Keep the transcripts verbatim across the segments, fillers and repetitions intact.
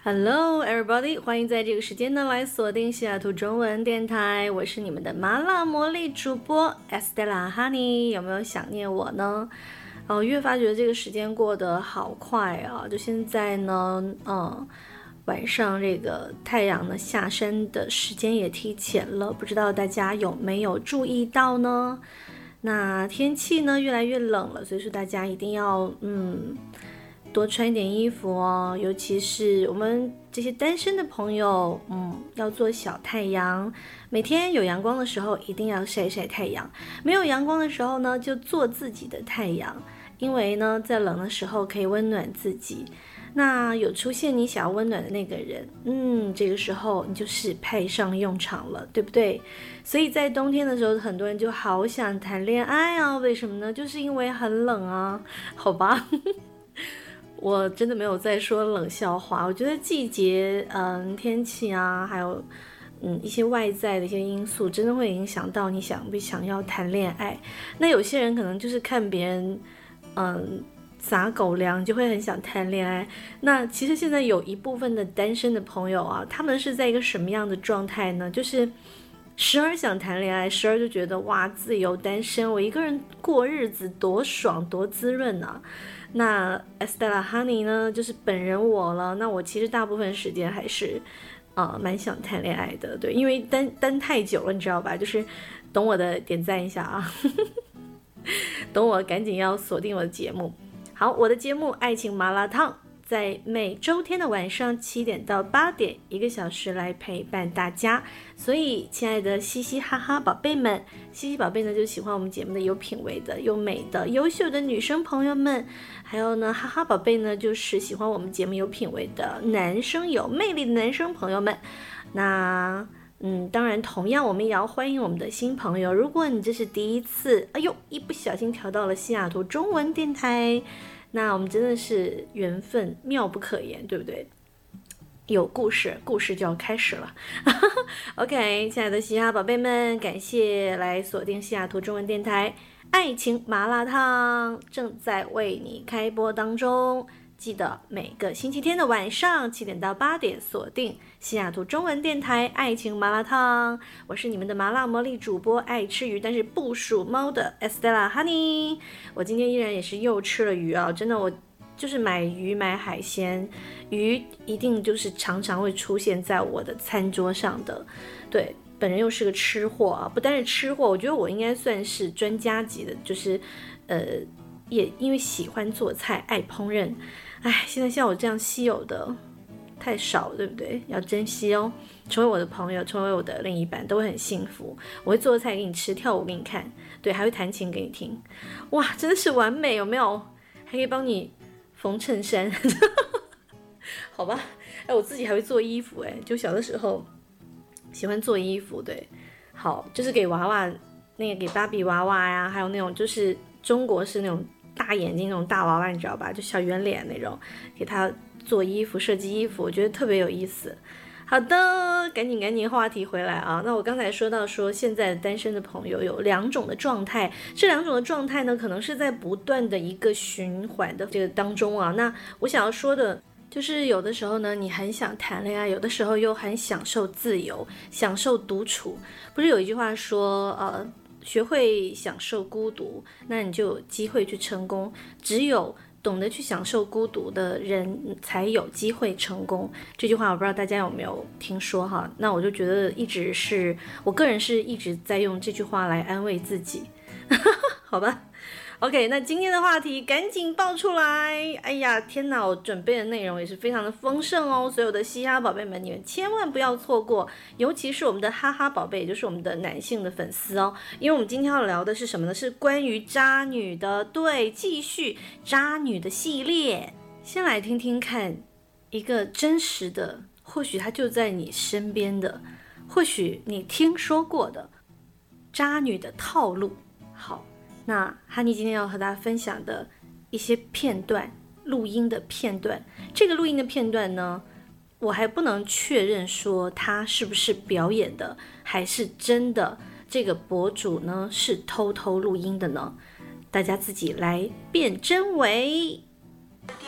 Hello everybody， 欢迎在这个时间呢来锁定西雅图中文电台，我是你们的麻辣魔力主播 Estella Honey， 有没有想念我呢？哦，越发觉这个时间过得好快啊！就现在呢，嗯，晚上这个太阳呢下山的时间也提前了，不知道大家有没有注意到呢？那天气呢越来越冷了，所以说大家一定要嗯。多穿一点衣服哦，尤其是我们这些单身的朋友，嗯，要做小太阳。每天有阳光的时候，一定要晒晒太阳；没有阳光的时候呢，就做自己的太阳。因为呢，在冷的时候可以温暖自己。那有出现你想要温暖的那个人，嗯，这个时候你就是派上用场了，对不对？所以在冬天的时候，很多人就好想谈恋爱啊，为什么呢？就是因为很冷啊，好吧。我真的没有在说冷笑话，我觉得季节、嗯天气啊，还有嗯一些外在的一些因素，真的会影响到你想不想要谈恋爱。那有些人可能就是看别人嗯撒狗粮，就会很想谈恋爱。那其实现在有一部分的单身的朋友啊，他们是在一个什么样的状态呢？就是时而想谈恋爱，时而就觉得哇，自由单身，我一个人过日子多爽多滋润啊。那 Estella Honey 呢，就是本人我了。那我其实大部分时间还是，呃，蛮想谈恋爱的，对，因为单单太久了，你知道吧？就是懂我的点赞一下啊，懂我赶紧要锁定我的节目。好，我的节目《爱情麻辣烫》在每周天的晚上七点到八点，一个小时来陪伴大家。所以，亲爱的嘻嘻哈哈宝贝们，嘻嘻宝贝呢就喜欢我们节目的有品味的、又美的、优秀的女生朋友们，还有呢哈哈宝贝呢就是喜欢我们节目有品味的男生、有魅力的男生朋友们。那嗯，当然，同样我们也要欢迎我们的新朋友。如果你这是第一次，哎呦，一不小心调到了西雅图中文电台，那我们真的是缘分妙不可言，对不对？有故事，故事就要开始了。OK， 亲爱的嘻哈宝贝们，感谢来锁定西雅图中文电台，爱情麻辣烫正在为你开播当中。记得每个星期天的晚上七点到八点锁定西雅图中文电台爱情麻辣烫，我是你们的麻辣魔力主播，爱吃鱼但是不属猫的 Estella Honey。 我今天依然也是又吃了鱼啊，真的，我就是买鱼买海鲜，鱼一定就是常常会出现在我的餐桌上的。对，本人又是个吃货啊，不单是吃货，我觉得我应该算是专家级的，就是呃也因为喜欢做菜爱烹饪。哎，现在像我这样稀有的太少，对不对？要珍惜哦。成为我的朋友，成为我的另一半，都会很幸福。我会做菜给你吃，跳舞给你看，对，还会弹琴给你听。哇，真的是完美，有没有？还可以帮你缝衬衫，好吧？哎，我自己还会做衣服，哎，就小的时候喜欢做衣服，对，好，就是给娃娃，那个给芭比娃娃呀，还有那种就是中国是那种大眼睛那种大娃娃，你知道吧？就小圆脸那种，给他做衣服、设计衣服，我觉得特别有意思。好的，赶紧赶紧话题回来啊！那我刚才说到说，现在单身的朋友有两种的状态，这两种的状态呢，可能是在不断的一个循环的这个当中啊。那我想要说的就是，有的时候呢，你很想谈恋爱，有的时候又很享受自由，享受独处。不是有一句话说，呃。学会享受孤独，那你就有机会去成功。只有懂得去享受孤独的人，才有机会成功。这句话我不知道大家有没有听说哈？那我就觉得一直是我个人是一直在用这句话来安慰自己，好吧。OK， 那今天的话题赶紧爆出来！哎呀，天哪，我准备的内容也是非常的丰盛哦，所有的嘻哈宝贝们，你们千万不要错过，尤其是我们的哈哈宝贝，也就是我们的男性的粉丝哦，因为我们今天要聊的是什么呢？是关于渣女的，对，继续渣女的系列。先来听听看一个真实的，或许它就在你身边的，或许你听说过的渣女的套路。好。那哈尼今天要和大家分享的一些片段，录音的片段，这个录音的片段呢，我还不能确认说他是不是表演的，还是真的这个博主呢是偷偷录音的呢？大家自己来辨真伪。 电影当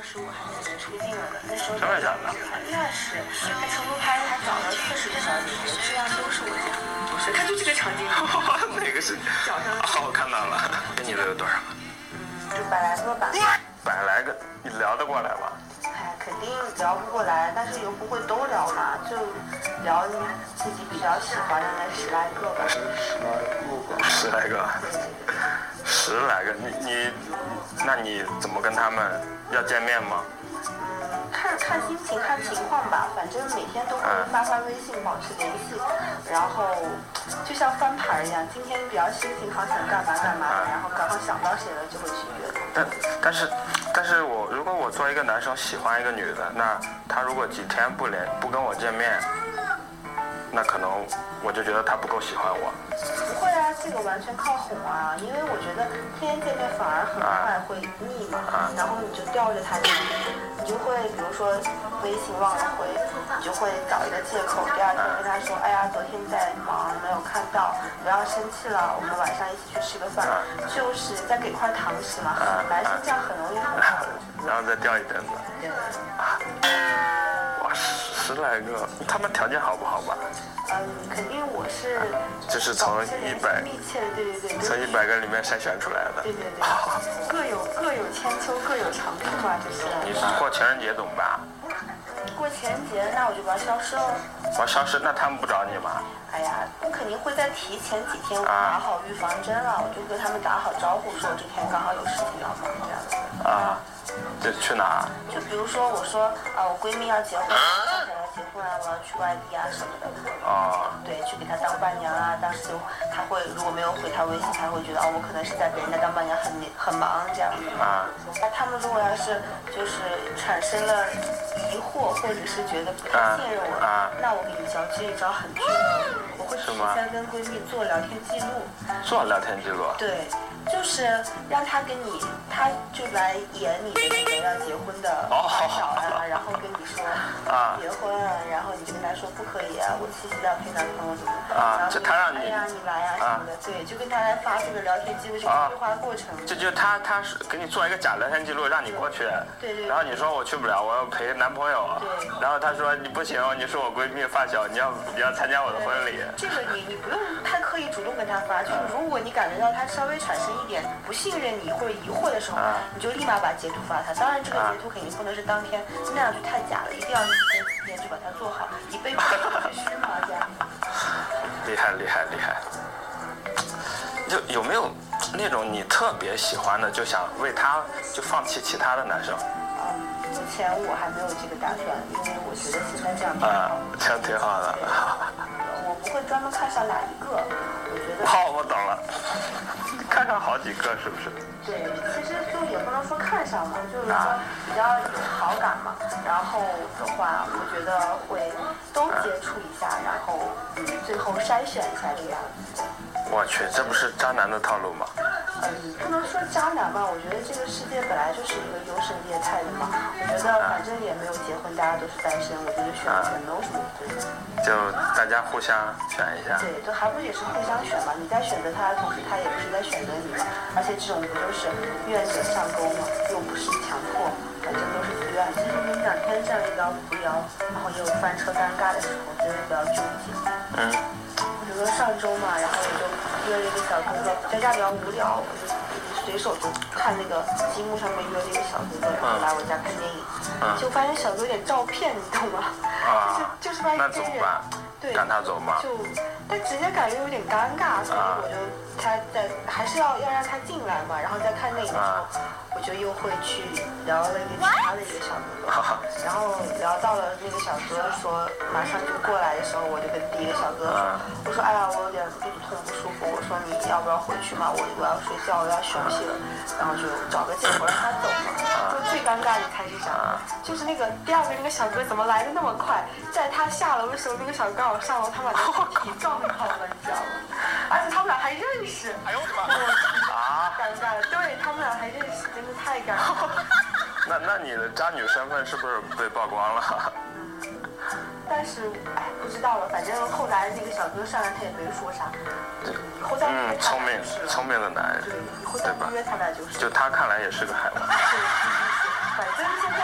时我还是出镜了的，那时候真的假的？ 那是，他成都拍他找了四十个小姐姐，质量都是我家。不是，他就这个场景。 哪个是？ 脚上。 哦，我看到了。跟你的有多少？ 嗯，就百来个吧。 百来个，你聊得过来吗？ 哎，肯定聊不过来，但是又不会都聊嘛，就聊你自己比较喜欢的那十来个吧。 十来个。十来个，你你，那你怎么跟他们要见面吗？ 嗯，看看心情，看情况吧。反正每天都会发发微信保持联系，然后就像翻牌一样，今天比较心情好，想干嘛干嘛，然后刚好想到谁了就会去约。 但但是但是我如果我作为一个男生喜欢一个女的，那她如果几天不联不跟我见面，那可能我就觉得她不够喜欢我。 不会啊，这个完全靠哄啊，因为我觉得天天见面反而很快会腻嘛， 啊、 然后你就吊着他，你就会比如说微信忘了回，你就会找一个借口，第二天跟他说，哎呀，昨天在忙没有看到，不要生气了，我们晚上一起去吃个饭，啊、就是再给块糖吃嘛，啊、男生这样很容易哄好， 然后再吊一阵子。 对。 啊、哇，十来个，他们条件好不好吧？ 嗯，肯定我是， 就是从一百， 密切的，对对对， 从一百个里面筛选出来的， 对对对，各有各有千秋，各有长处嘛，就是。 你过情人节怎么办？ 过情人节，那我就把它消失了。 我消失，那他们不找你吗？ 哎呀，我肯定会在提前几天我打好预防针了，我就跟他们打好招呼，说我这天刚好有事情要忙这样子。 啊，这去哪？ 就比如说我说啊，我闺蜜要结婚，她想要结婚啊，我要去外地啊什么的。 哦。 对，去给她当伴娘啊，当时就她会如果没有回她微信，她会觉得哦，我可能是在给人家当伴娘，很很忙这样子。啊。那他们如果要是就是产生了疑惑，或者是觉得不太信任我，啊、那我给你教这一招很绝，我会提前跟闺蜜做聊天记录。 做聊天记录？ 对，就是让她跟你，她就来演你的那个要结婚的烦恼啊，然后跟你说啊结婚啊，然后你就跟她说不可以啊，我七夕要陪男朋友怎么的， 啊，就他让你， 哎呀你来啊什么的，对，就跟她来发这个聊天记录这个对话过程。 这就他他是给你做一个假聊天记录，让你过去， 对对， 然后你说我去不了，我要陪男朋友， 对， 然后他说你不行，你是我闺蜜发小，你要你要参加我的婚礼。 这个你你不用太刻意主动跟他发，就是如果你感觉到他稍微产生一点不信任你或者疑惑的时候，啊、你就立马把截图发他。当然这个截图肯定不能是当天，那样就太假了，一定要几天几天就把它做好，以备不时之需嘛，这样。 厉害厉害厉害！就有没有那种你特别喜欢的，就想为他就放弃其他的男生？ 嗯，目前我还没有这个打算，因为我觉得现在这样挺好。 啊，这样挺好的。 我不会专门看上哪一个，我觉得。 好，我懂了。看上好几个是不是？ 对，其实就也不能说看上嘛，就是说比较有好感嘛。然后的话，我觉得会都接触一下，然后嗯，最后筛选一下这个样子。 我去，这不是渣男的套路吗？ 嗯，不能说渣男吧，我觉得这个世界本来就是一个优胜劣汰的嘛。我觉得反正也没有结婚，大家都是单身，我觉得选选没有什么不对。 就大家互相选一下。 对，就还不也是互相选嘛？你在选择他的同时，他也不是在选择你嘛。而且这种不就是愿者上钩嘛，又不是强迫，反正都是自愿。其实你两天这样一聊不聊，然后也有翻车尴尬的时候，真的不要纠结。嗯。比如说上周嘛，然后我就约了一个小哥哥，在家比较无聊，我就随手就看那个积木上面约了一个小哥哥，然后来我家看电影，嗯、就发现小哥有点照骗，你懂吗？啊、就是就是发现那怎么办？ 对， 赶他走吗？ 就但直接感觉有点尴尬，所以我就他在还是要要让他进来嘛，然后再看电影的时候，我就又会去聊了一个其他的一个小哥哥，然后聊到了那个小哥说马上就过来的时候，我就跟第一个小哥说，我说哎呀我有点肚子痛不舒服，我说你要不要回去嘛，我我要睡觉，我要休息了，然后就找个借口让他走嘛。说最尴尬的猜是啥？就是那个第二个那个小哥怎么来的那么快，在他下楼的时候，那个小哥刚好上楼，他把那个体撞跑了，你知道吗？而且他们俩还认识。哎呦我的妈！啊！尴尬了，对他们俩还认识，真的太尴尬了。 那那你的渣女身份是不是被曝光了？ 但是哎，不知道了，反正后来那个小哥上来他也没说啥。以后再约他俩就是了。嗯，聪明聪明的男人。对，以后再约他俩就是。 就他看来也是个海王。 对，反正现在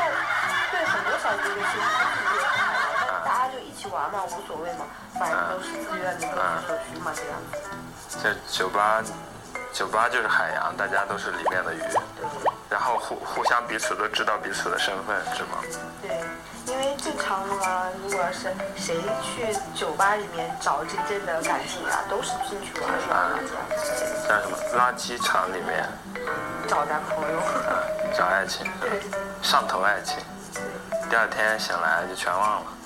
小哥哥是自愿的，但大家就一起玩嘛，无所谓嘛，反正都是自愿的，各取所需嘛，这样子。 这酒吧，酒吧就是海洋，大家都是里面的鱼，然后互互相彼此都知道彼此的身份，是吗？ 对，因为正常的嘛，如果是谁去酒吧里面找真正的感情啊，都是进去玩耍这样子。 像什么垃圾场里面找男朋友， 啊，找爱情， 对， 上头爱情，第二天醒来就全忘了。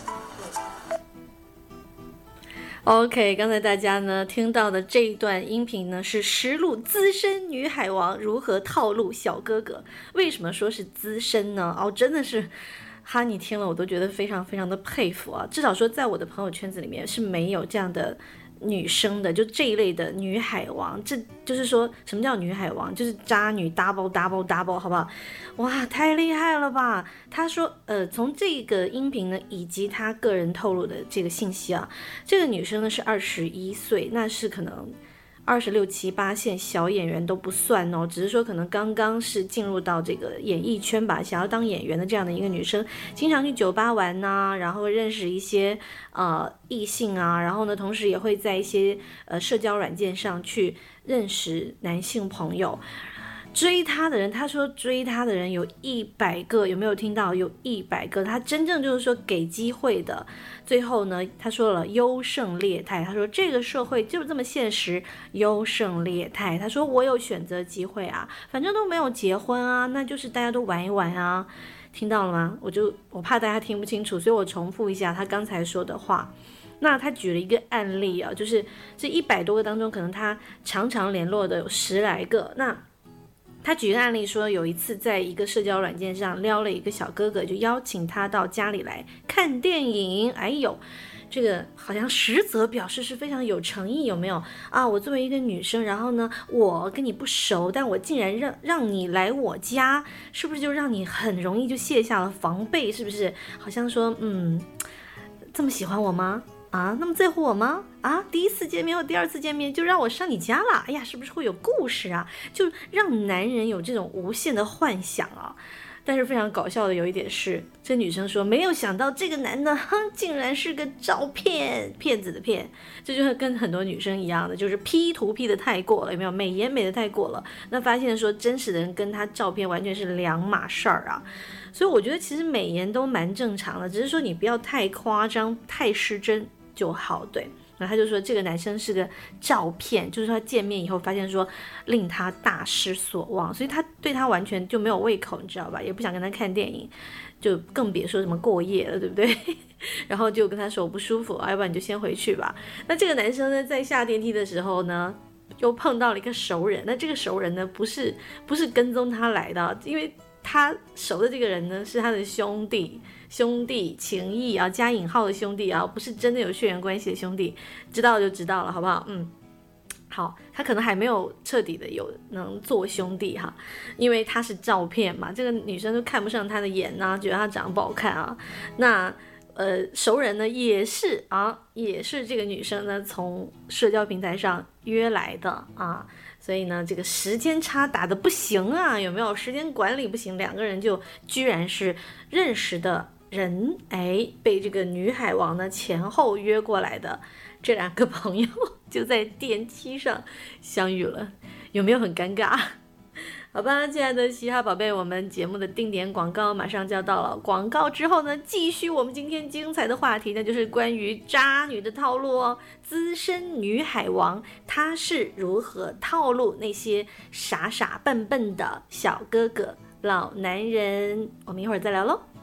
OK， 刚才大家呢听到的这一段音频呢是实录资深女海王如何套路小哥哥。为什么说是资深呢？哦，真的是哈尼听了我都觉得非常非常的佩服啊！至少说在我的朋友圈子里面是没有这样的女生的，就这一类的女海王。这就是说什么叫女海王？就是渣女 double double double， 好不好？哇，太厉害了吧！他说，呃，从这个音频呢，以及他个人透露的这个信息啊，这个女生呢是二十一岁，那是可能二十六七八线小演员都不算哦，只是说可能刚刚是进入到这个演艺圈吧，想要当演员的这样的一个女生，经常去酒吧玩呐、啊，然后认识一些呃异性啊，然后呢，同时也会在一些呃社交软件上去认识男性朋友。追他的人，他说追他的人有一百个，有没有听到？有一百个，他真正就是说给机会的。最后呢，他说了优胜劣汰，他说这个社会就是这么现实，优胜劣汰。他说我有选择机会啊，反正都没有结婚啊，那就是大家都玩一玩啊。听到了吗？我就我怕大家听不清楚，所以我重复一下他刚才说的话。那他举了一个案例啊，就是这一百多个当中，可能他常常联络的有十来个。那他举个案例说，有一次在一个社交软件上撩了一个小哥哥，就邀请他到家里来看电影。哎呦，这个好像实则表示是非常有诚意，有没有啊？我作为一个女生，然后呢，我跟你不熟，但我竟然让让你来我家，是不是就让你很容易就卸下了防备？是不是？好像说，嗯，这么喜欢我吗？啊，那么在乎我吗？啊，第一次见面或第二次见面就让我上你家了，哎呀，是不是会有故事啊？就让男人有这种无限的幻想啊。但是非常搞笑的有一点是，这女生说没有想到这个男的哼竟然是个照片骗子的骗，这就是跟很多女生一样的，就是 P 图 P 的太过了，有没有？美颜美的太过了，那发现说真实的人跟他照片完全是两码事儿啊。所以我觉得其实美颜都蛮正常的，只是说你不要太夸张太失真就好。对，然后他就说这个男生是个照片，就是说他见面以后发现说令他大失所望，所以他对他完全就没有胃口，你知道吧？也不想跟他看电影，就更别说什么过夜了，对不对？然后就跟他说我不舒服，要不然你就先回去吧。那这个男生呢，在下电梯的时候呢，又碰到了一个熟人。那这个熟人呢，不是不是跟踪他来的，因为他熟的这个人呢是他的兄弟，兄弟情谊啊，加引号的兄弟啊，不是真的有血缘关系的兄弟，知道就知道了，好不好？嗯，好，他可能还没有彻底的有能做兄弟哈，因为他是照片嘛，这个女生都看不上他的眼啊，觉得他长得不好看啊。那呃，熟人呢也是啊，也是这个女生呢从社交平台上约来的啊。所以呢，这个时间差打得不行啊，有没有？时间管理不行，两个人就居然是认识的人，哎，被这个女海王呢前后约过来的这两个朋友就在电梯上相遇了，有没有很尴尬？好吧，亲爱的嘻哈宝贝，我们节目的定点广告马上就要到了。广告之后呢，继续我们今天精彩的话题，那就是关于渣女的套路哦。资深女海王，她是如何套路那些傻傻笨笨的小哥哥、老男人？我们一会儿再聊喽。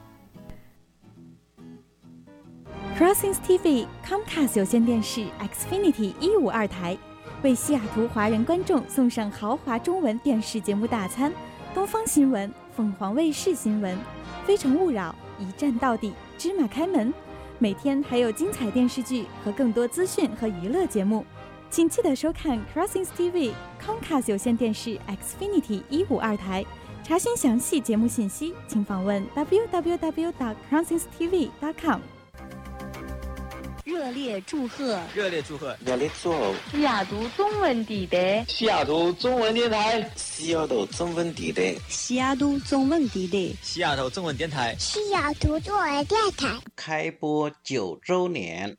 Crossings T V Comcast 有线电视 Xfinity 一五二台。为西雅图华人观众送上豪华中文电视节目大餐，东方新闻、凤凰卫视新闻、非诚勿扰、一站到底、芝麻开门，每天还有精彩电视剧和更多资讯和娱乐节目，请记得收看 Crossings T V Comcast 有线电视 Xfinity 一五二台。查询详细节目信息，请访问 double-u double-u double-u dot crossings t v dot com。 热烈祝贺！ 热烈祝贺！ 热烈祝贺！ 西雅图中文地带， 西雅图中文电台， 西雅图中文地带， 西雅图中文地带， 西雅图中文电台， 西雅图中文电台开播九周年。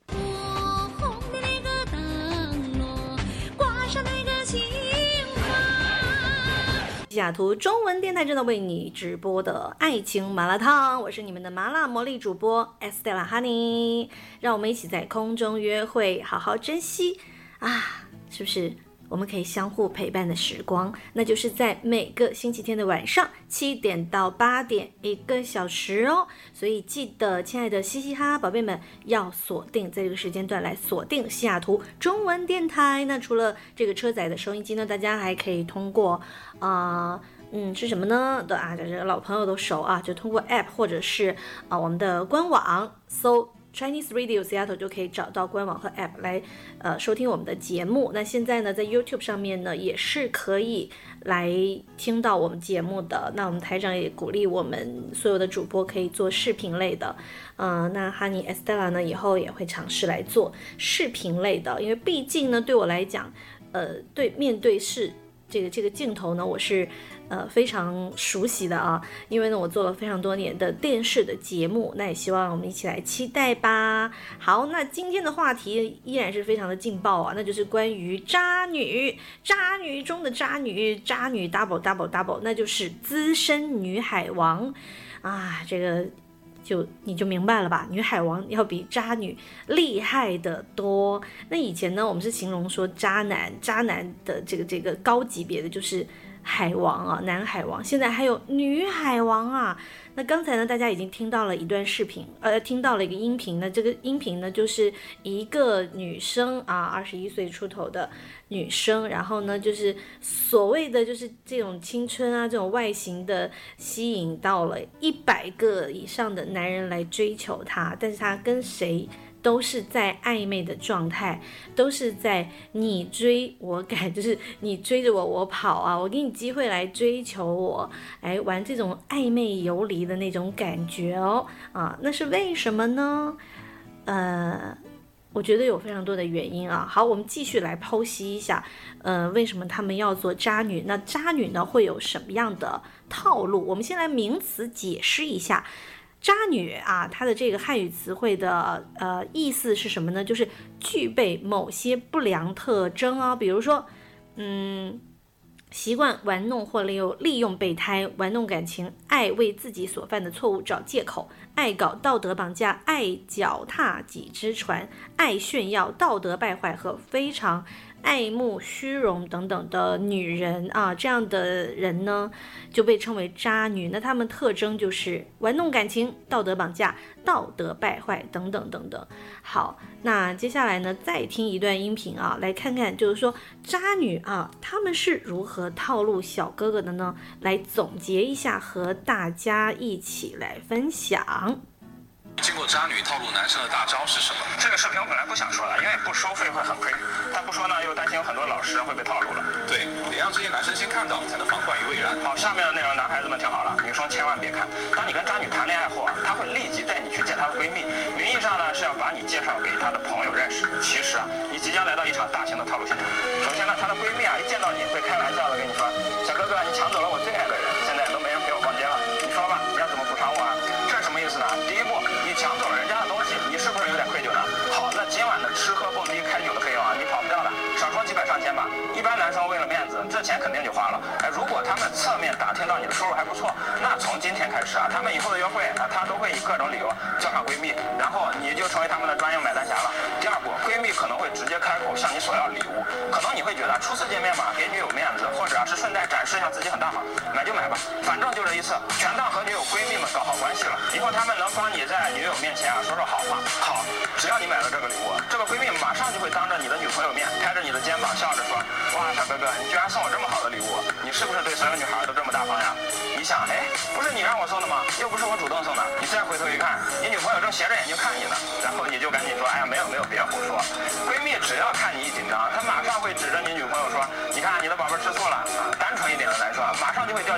西雅图中文电台正在为你直播的爱情麻辣烫，我是你们的麻辣魔力主播 Estella Honey， 让我们一起在空中约会，好好珍惜啊！是不是我们可以相互陪伴的时光？那就是在每个星期天的晚上七点到八点，一个小时哦。所以记得，亲爱的嘻嘻哈哈宝贝们，要锁定在这个时间段来锁定西雅图中文电台。那除了这个车载的收音机呢，大家还可以通过啊、呃，嗯，是什么呢？的啊，这是老朋友都熟啊，就通过 App 或者是啊我们的官网搜Chinese Radio Seattle 就可以找到官网和 App 来呃收听我们的节目。那现在呢，在 YouTube 上面呢也是可以来听到我们节目的。那我们台长也鼓励我们所有的主播可以做视频类的，呃，那 Honey Estella 呢以后也会尝试来做视频类的，因为毕竟呢对我来讲，呃，对面对视这个这个镜头呢，我是呃非常熟悉的啊，因为呢我做了非常多年的电视的节目，那也希望我们一起来期待吧。好，那今天的话题依然是非常的劲爆啊，那就是关于渣女，渣女中的渣女，渣女 double double double， 那就是资深女海王啊，这个就你就明白了吧，女海王要比渣女厉害的多。那以前呢，我们是形容说渣男，渣男的这个这个高级别的就是海王啊，男海王，现在还有女海王啊。那刚才呢，大家已经听到了一段视频，呃，听到了一个音频呢。这个音频呢，就是一个女生啊，二十一岁出头的女生，然后呢，就是所谓的就是这种青春啊，这种外形的吸引到了一百个以上的男人来追求她，但是她跟谁都是在暧昧的状态，都是在你追我赶，就是你追着我我跑啊，我给你机会来追求我，哎，玩这种暧昧游离的那种感觉哦，啊，那是为什么呢？呃，我觉得有非常多的原因啊。好，我们继续来剖析一下，呃，为什么他们要做渣女？那渣女呢会有什么样的套路？我们先来名词解释一下。渣女啊，它的这个汉语词汇的呃意思是什么呢？就是具备某些不良特征啊，比如说，嗯，习惯玩弄或利用利用备胎，玩弄感情，爱为自己所犯的错误找借口，爱搞道德绑架，爱脚踏几只船，爱炫耀，道德败坏和非常爱慕虚荣等等的女人啊，这样的人呢就被称为渣女。那她们特征就是玩弄感情、道德绑架、道德败坏等等等等。好，那接下来呢再听一段音频啊，来看看就是说渣女啊她们是如何套路小哥哥的呢？来总结一下，和大家一起来分享。 经过渣女套路男生的大招是什么？ 这个视频我本来不想说的，因为不收费会很亏，但不说呢又担心有很多老师会被套路了。 对，得让这些男生先看到，才能防患于未然。 好，下面的内容男孩子们听好了，女生千万别看。当你跟渣女谈恋爱后啊，她会立即带你去见她的闺蜜，名义上呢是要把你介绍给她的朋友认识，其实啊你即将来到一场大型的套路现场。首先呢，她的闺蜜啊一见到你会开玩笑的跟你说，小哥哥你抢走了我最爱的人，现在都没人陪我逛街了，你说吧，你要怎么补偿我啊？这是什么意思呢？第一步，你抢走了人家的东西，你是不是有点愧疚呢？好，那今晚的吃喝蹦迪开酒的费用啊，你跑不掉的，少说几百上千吧。一般男生为了面子，这钱肯定就花了。哎，如果他们侧面打听到你的收入还不错，那从今天开始啊，他们以后的约会啊，他都会以各种理由叫上闺蜜，然后你就成为他们的专用买单侠了。第二步，闺蜜可能会直接开口向你索要礼物，可能你会觉得初次见面嘛，给女友面子，或者啊是顺带展示一下自己很大方，买就买吧，反正就这一次，全当和女友闺蜜们搞好关系了。以后他们能帮你在女友面前啊说说好话。好，只要你买了这个礼物，这个闺蜜马上就会当着你的女朋友面，拍着你的肩膀笑着说，哇，小哥哥，你居然送我这么好的礼物，你是不是对所有女孩都这么大方呀？你想，哎，不是你让我送的吗？又不是我主动送的。你再回头一看，你女朋友正斜着眼睛看你呢，然后你就赶紧说，哎呀，没有没有，别胡说。闺蜜只要看你一紧张，她马上会指着你女朋友说，你看你的宝贝吃醋了啊。单纯一点的来说，马上就会调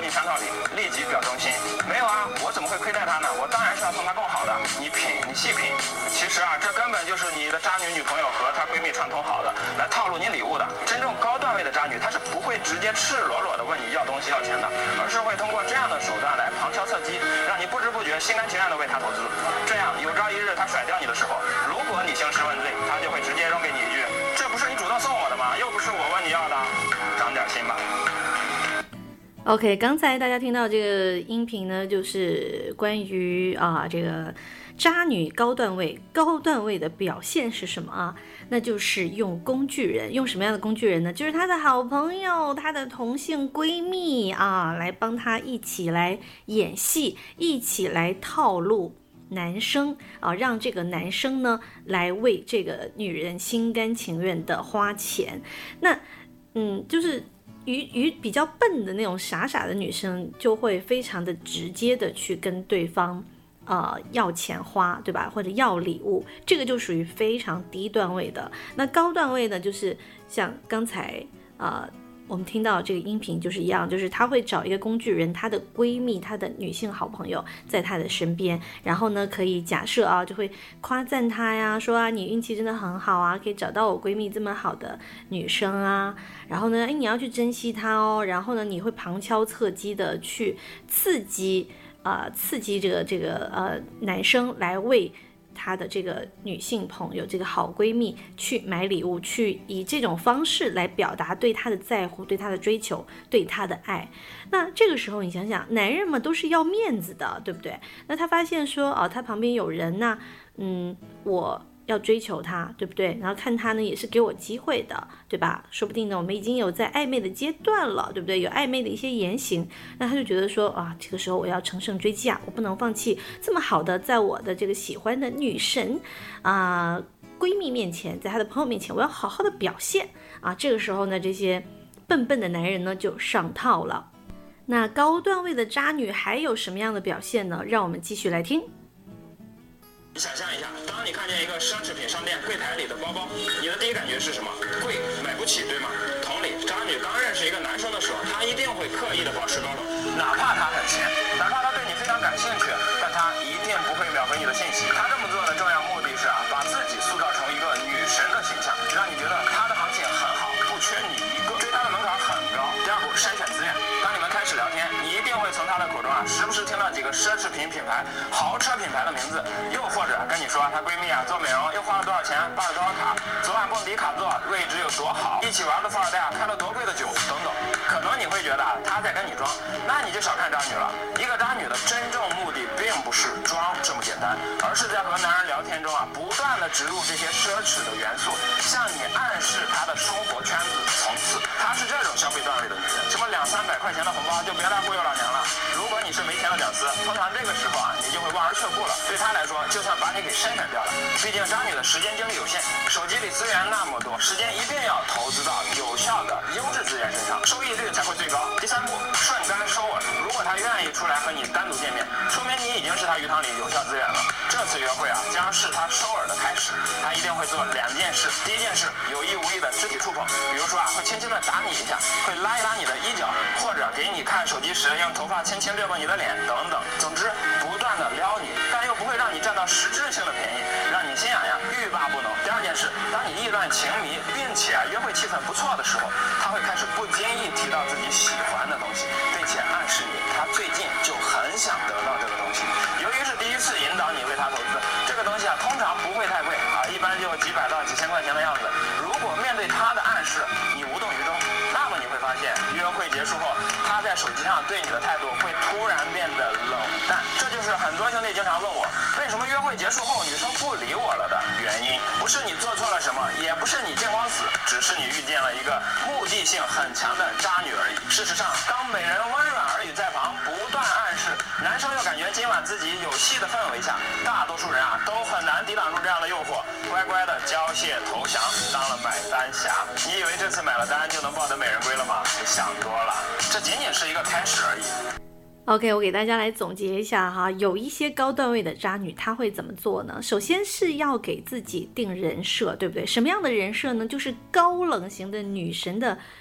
你三套礼，立即表忠心。没有啊，我怎么会亏待他呢？我当然是要送他更好的。你品，你细品。其实啊，这根本就是你的渣女女朋友和她闺蜜串通好的，来套路你礼物的。真正高段位的渣女，她是不会直接赤裸裸的问你要东西要钱的，而是会通过这样的手段来旁敲侧击，让你不知不觉心甘情愿的为她投资。这样有朝一日她甩掉你的时候，如果你兴师问罪，她就会直接扔给你一句：这不是你主动送我的吗？又不是我问你要的，长点心吧。 OK， 刚才大家听到这个音频呢，就是关于啊这个渣女高段位，高段位的表现是什么啊？那就是用工具人，用什么样的工具人呢？就是她的好朋友，她的同性闺蜜啊，来帮她一起来演戏，一起来套路男生啊，让这个男生呢来为这个女人心甘情愿的花钱。那嗯，就是于于比较笨的那种傻傻的女生，就会非常的直接的去跟对方呃要钱花，对吧？或者要礼物，这个就属于非常低段位的。那高段位呢，就是像刚才呃我们听到这个音频就是一样，就是她会找一个工具人，她的闺蜜，她的女性好朋友在她的身边，然后呢可以假设啊，就会夸赞她呀，说啊你运气真的很好啊，可以找到我闺蜜这么好的女生啊，然后呢，哎你要去珍惜她哦，然后呢你会旁敲侧击的去刺激呃刺激这个这个呃男生来为她的这个女性朋友，这个好闺蜜去买礼物，去以这种方式来表达对她的在乎，对她的追求，对她的爱。那这个时候你想想，男人们都是要面子的，对不对？那他发现说哦，他旁边有人呢，嗯，我要追求他，对不对？然后看他呢也是给我机会的，对吧？说不定呢我们已经有在暧昧的阶段了，对不对？有暧昧的一些言行，那他就觉得说啊，这个时候我要乘胜追击啊，我不能放弃这么好的，在我的这个喜欢的女神啊、呃、闺蜜面前，在她的朋友面前，我要好好的表现啊。这个时候呢，这些笨笨的男人呢就上套了。那高段位的渣女还有什么样的表现呢？让我们继续来听。 你想象一下，当你看见一个奢侈品商店柜台里的包包，你的第一感觉是什么？贵，买不起，对吗？同理，渣女刚认识一个男生的时候，她一定会刻意的保持高冷，哪怕他很闲，哪怕他对你非常感兴趣，但他一定不会秒回你的信息。他这么做的重要目的是啊，把自己塑造成一个女神的形象，让你觉得他的行情很好，不缺你一个，追他的门槛很高。第二步，筛选资源。当你们开始聊天，你一定会从他的口中啊，时不时听到几个奢侈品品牌、豪车品牌的名字，又或者跟你说她闺蜜啊做美容又花了多少钱，办了多少卡，昨晚蹦迪卡座位置有多好，一起玩的富二代啊开了多贵的酒等等。可能你会觉得啊她在跟你装，那你就少看渣女了。一个渣女的真正目的并不是装这么简单，而是在和男人聊天中啊，不断的植入这些奢侈的元素，向你暗示她的生活圈子层次。她是这种消费段位的女人，什么两三百块钱的红包就别来忽悠老娘了。如果你是没钱的屌丝，通常这个时候啊，你就会望而却步了。对她来说，就算把你给筛选掉了，毕竟渣女的时间精力有限，手机里资源那么多，时间一定要投资到有效的优质资源身上，收益率才会最高。第三步，顺杆收尾。如果她愿意出来和你单独见面，说明你已经是她鱼塘里有效资源了。这次约会啊，将是她收饵的开始。她一定会做两件事，第一件事，有意无意的肢体触碰，比如说啊，会轻轻的打你一下，会拉一拉你的衣角，或者给你看手机时用头发轻轻掠过你的脸等等。总之，不断的撩你，但又不会让你占到实质性的便宜，让你心痒痒，欲罢不能。第二件事，当你意乱情迷，并且啊约会气氛不错的时候，他会开始不经意提到自己喜欢的东西，并且暗示你他最近就很想得到这个东西。由于是第一次引导你为他投资，这个东西啊通常不会太贵啊，一般就几百到几千块钱的样子。如果面对他的暗示你无动于衷，那么你会发现约会结束后，他在手机上对你的态度会突然变得冷淡。这就是很多兄弟经常问我，为什么约会结束后女生不理我了的原因。不是你做错了什么，也不是你见光死，只是你遇见了一个目的性很强的渣女而已。事实上，当美人温软耳语在旁，不断暗示，男生又感觉今晚自己有戏的氛围下，大多数人啊都很难抵挡住这样的诱惑，乖乖的交械投降，当了买单侠。你以为这次买了单就能抱得美人归了吗？你想多了，这仅仅是一个开始而已。 OK， 我给大家来总结一下哈，有一些高段位的渣女，她会怎么做呢？首先是要给自己定人设，对不对？什么样的人设呢？就是高冷型的女神的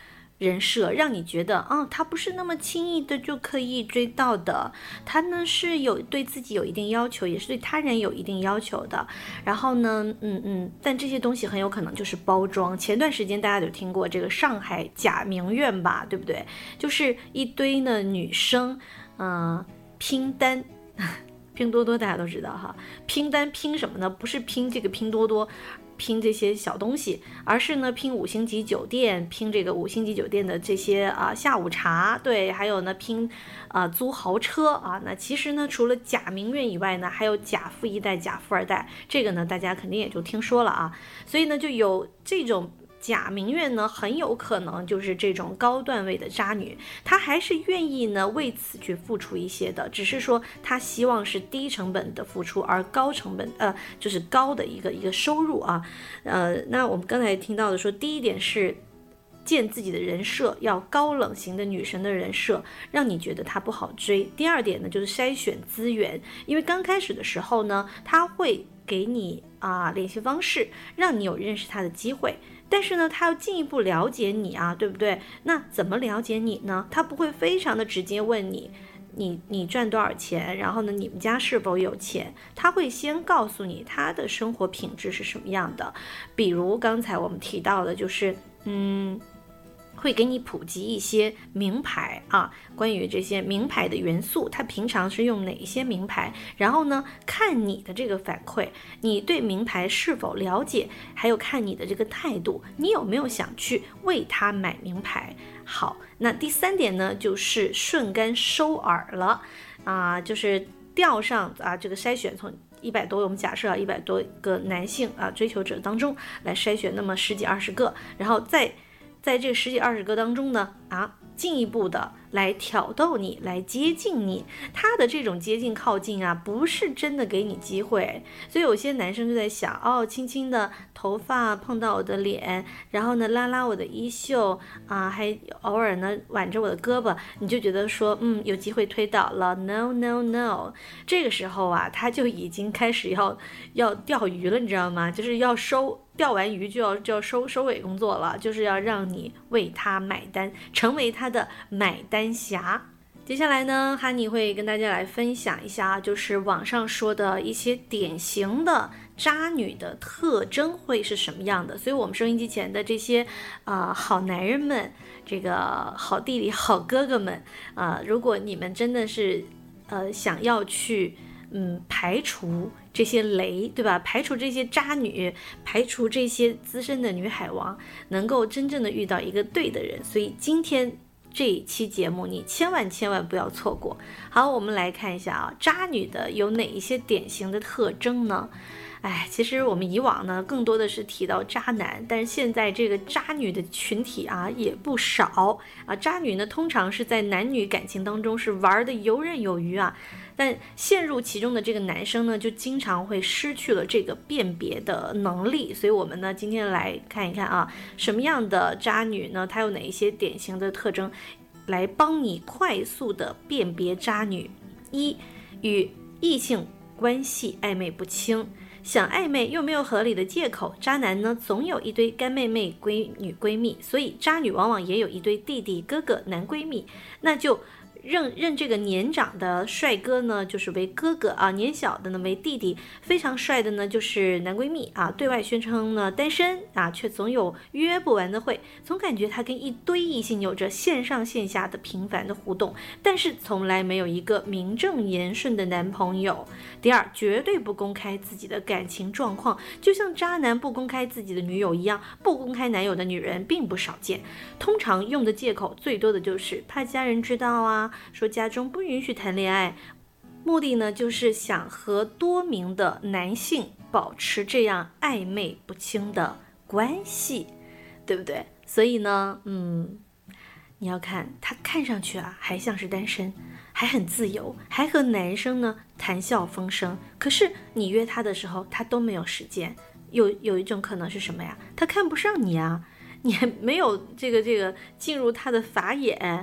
人设，让你觉得啊，他不是那么轻易的就可以追到的，他呢是有对自己有一定要求，也是对他人有一定要求的。然后呢，嗯嗯，但这些东西很有可能就是包装。前段时间大家有听过这个上海假名媛吧，对不对？就是一堆呢女生，嗯、呃，拼单。拼多多大家都知道哈，拼单拼什么呢？不是拼这个拼多多拼这些小东西，而是呢拼五星级酒店，拼这个五星级酒店的这些啊下午茶，对，还有呢拼啊租豪车啊。那其实呢除了假名媛以外呢，还有假富一代、假富二代，这个呢大家肯定也就听说了啊。所以呢就有这种假名媛呢，很有可能就是这种高段位的渣女，她还是愿意呢为此去付出一些的，只是说她希望是低成本的付出，而高成本呃就是高的一个一个收入啊。呃，那我们刚才听到的说，第一点是建自己的人设，要高冷型的女神的人设，让你觉得她不好追。第二点呢，就是筛选资源，因为刚开始的时候呢，她会给你啊联系方式，让你有认识她的机会。但是呢，他要进一步了解你啊，对不对？那怎么了解你呢？他不会非常的直接问你，你你赚多少钱，然后呢，你们家是否有钱？他会先告诉你他的生活品质是什么样的。比如刚才我们提到的，就是嗯。会给你普及一些名牌啊，关于这些名牌的元素，它平常是用哪一些名牌，然后呢看你的这个反馈，你对名牌是否了解，还有看你的这个态度，你有没有想去为他买名牌。好，那第三点呢就是顺杆收耳了啊，就是调上啊这个筛选，从一百多，我们假设啊一百多个男性啊追求者当中来筛选那么十几二十个，然后再在这十几二十个当中呢，啊，进一步的来挑逗你，来接近你。他的这种接近靠近啊，不是真的给你机会。所以有些男生就在想，哦，轻轻的头发碰到我的脸，然后呢拉拉我的衣袖啊，还偶尔呢挽着我的胳膊，你就觉得说，嗯，有机会推倒了。No no no， 这个时候啊，他就已经开始要要钓鱼了，你知道吗？就是要收。钓完鱼就要就要收收尾工作了，就是要让你为他买单，成为他的买单侠。接下来呢，哈尼会跟大家来分享一下，就是网上说的一些典型的渣女的特征会是什么样的。所以我们收音机前的这些呃好男人们，这个好弟弟好哥哥们啊、呃，如果你们真的是呃想要去嗯排除这些雷，对吧？排除这些渣女，排除这些资深的女海王，能够真正的遇到一个对的人。所以今天这一期节目你千万千万不要错过。好，我们来看一下啊，渣女的有哪一些典型的特征呢？哎，其实我们以往呢更多的是提到渣男，但是现在这个渣女的群体啊也不少啊。渣女呢通常是在男女感情当中是玩的游刃有余啊，但陷入其中的这个男生呢就经常会失去了这个辨别的能力。所以我们呢今天来看一看啊，什么样的渣女呢，她有哪一些典型的特征，来帮你快速的辨别渣女。一，与异性关系暧昧不清，想暧昧又没有合理的借口。渣男呢总有一堆干妹妹闺女闺蜜，所以渣女往往也有一堆弟弟哥哥男闺蜜，那就认认这个年长的帅哥呢就是为哥哥啊，年小的呢为弟弟，非常帅的呢就是男闺蜜啊。对外宣称呢单身啊，却总有约不完的会，总感觉他跟一堆异性有着线上线下的频繁的互动，但是从来没有一个名正言顺的男朋友。第二，绝对不公开自己的感情状况，就像渣男不公开自己的女友一样，不公开男友的女人并不少见。通常用的借口最多的就是怕家人知道啊，说家中不允许谈恋爱，目的呢就是想和多名的男性保持这样暧昧不清的关系，对不对？所以呢嗯，你要看他看上去啊还像是单身，还很自由，还和男生呢谈笑风生，可是你约他的时候他都没有时间。有有一种可能是什么呀？他看不上你啊，你还没有这个这个进入他的法眼，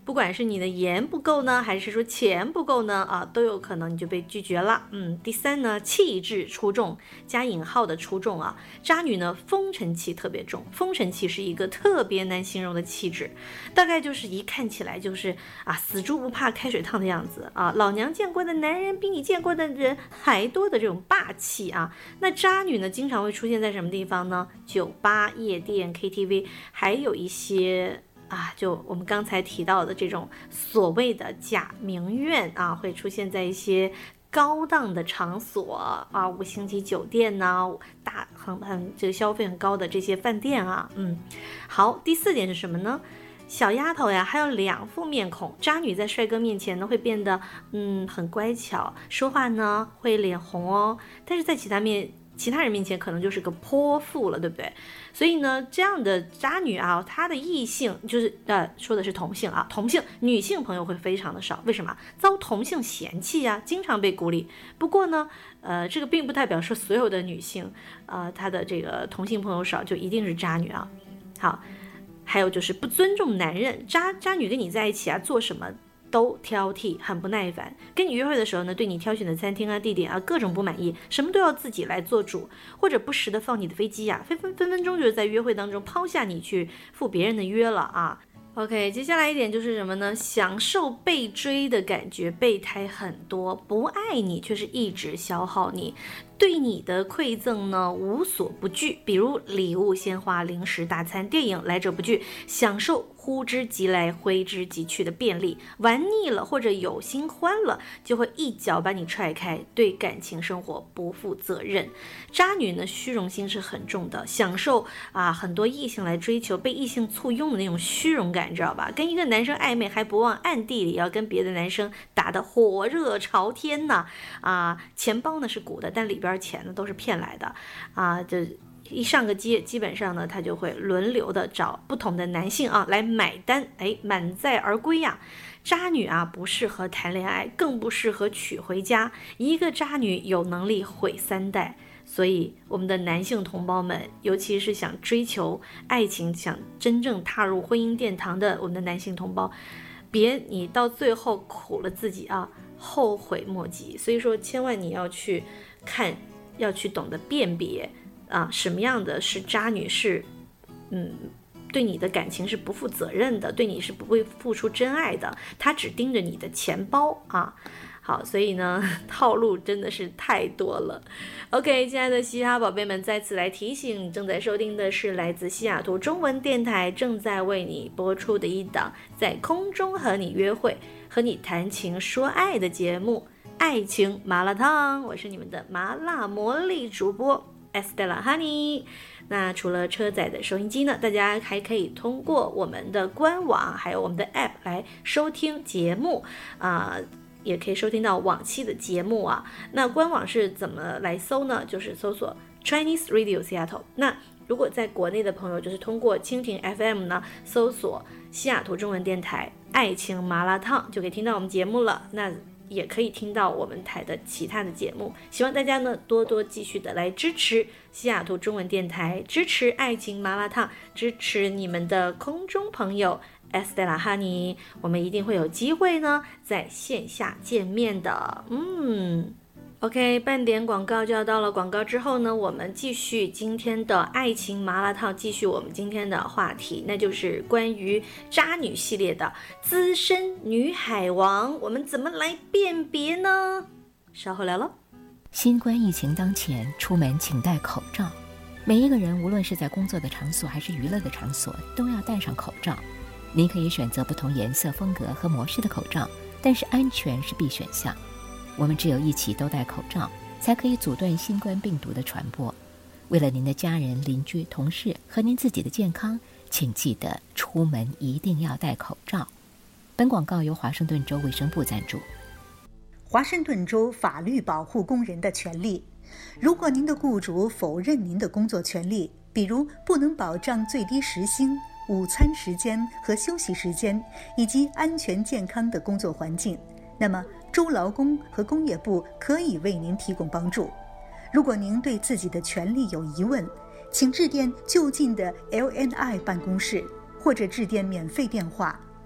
不管是你的颜不够呢，还是说钱不够呢，啊，都有可能你就被拒绝了。嗯，第三呢，气质出众，加引号的出众啊，渣女呢风尘气特别重，风尘气是一个特别难形容的气质，大概就是一看起来就是啊死猪不怕开水烫的样子啊，老娘见过的男人比你见过的人还多的这种霸气啊。那渣女呢，经常会出现在什么地方呢？酒吧、夜店、K T V， 还有一些啊，就我们刚才提到的这种所谓的假名媛啊，会出现在一些高档的场所啊，五星级酒店呐、啊，大很很这个消费很高的这些饭店啊。嗯，好，第四点是什么呢？小丫头呀，还有两副面孔。渣女在帅哥面前呢，会变得嗯很乖巧，说话呢会脸红哦，但是在其他面。其他人面前可能就是个泼妇了，对不对？所以呢，这样的渣女啊，她的异性就是呃，说的是同性啊，同性女性朋友会非常的少。为什么？遭同性嫌弃呀、啊，经常被孤立。不过呢，呃，这个并不代表说所有的女性，呃，她的这个同性朋友少就一定是渣女啊。好，还有就是不尊重男人，渣渣女跟你在一起啊，做什么都挑剔，很不耐烦。跟你约会的时候呢，对你挑选的餐厅啊、地点啊各种不满意，什么都要自己来做主，或者不时的放你的飞机呀、啊，分分分分钟就是在约会当中抛下你去赴别人的约了啊。OK， 接下来一点就是什么呢？享受被追的感觉，备胎很多，不爱你却是一直消耗你，对你的馈赠呢无所不拒，比如礼物、鲜花、零食、大餐、电影，来者不拒，享受呼之即来挥之即去的便利。玩腻了或者有心欢了，就会一脚把你踹开，对感情生活不负责任。渣女呢，虚荣心是很重的，享受啊很多异性来追求，被异性簇拥的那种虚荣感，知道吧？跟一个男生暧昧还不忘暗地里要跟别的男生打得火热朝天呢。啊，钱包呢是鼓的，但里边钱呢都是骗来的啊，这一上个街，基本上呢他就会轮流的找不同的男性啊来买单，哎，满载而归呀。渣女啊不适合谈恋爱，更不适合娶回家，一个渣女有能力毁三代。所以我们的男性同胞们，尤其是想追求爱情、想真正踏入婚姻殿堂的我们的男性同胞，别你到最后苦了自己啊，后悔莫及。所以说千万你要去看，要去懂得辨别啊，什么样的是渣女，是嗯对你的感情是不负责任的，对你是不会付出真爱的，他只盯着你的钱包啊。好，所以呢，套路真的是太多了。OK， 亲爱的嘻哈宝贝们，再次来提醒，你正在收听的是来自西雅图中文电台正在为你播出的一档在空中和你约会、和你谈情说爱的节目《爱情麻辣烫》，我是你们的麻辣魔力主播 Estella Honey。那除了车载的收音机呢，大家还可以通过我们的官网还有我们的 App 来收听节目啊、呃，也可以收听到往期的节目啊。那官网是怎么来搜呢？就是搜索 Chinese Radio Seattle。那如果在国内的朋友，就是通过蜻蜓 F M 呢，搜索西雅图中文电台爱情麻辣烫，就可以听到我们节目了。那也可以听到我们台的其他的节目，希望大家呢多多继续的来支持西雅图中文电台，支持爱情麻辣烫，支持你们的空中朋友 Estella Honey， 我们一定会有机会呢在线下见面的。嗯 OK， 半点广告就要到了，广告之后呢，我们继续今天的爱情麻辣烫，继续我们今天的话题，那就是关于渣女系列的资深女海王，我们怎么来辨别呢？稍后聊喽。 新冠疫情当前，出门请戴口罩。每一个人无论是在工作的场所还是娱乐的场所，都要戴上口罩。您可以选择不同颜色、风格和模式的口罩，但是安全是必选项。我们只有一起都戴口罩，才可以阻断新冠病毒的传播。为了您的家人、邻居、同事和您自己的健康，请记得出门一定要戴口罩。本广告由华盛顿州卫生部赞助。 华盛顿州法律保护工人的权利。如果您的雇主否认您的工作权利，比如不能保障最低时薪、午餐时间和休息时间，以及安全健康的工作环境，那么州劳工和工业部可以为您提供帮助。如果您对自己的权利有疑问，请致电就近的 L N I 办公室，或者致电免费电话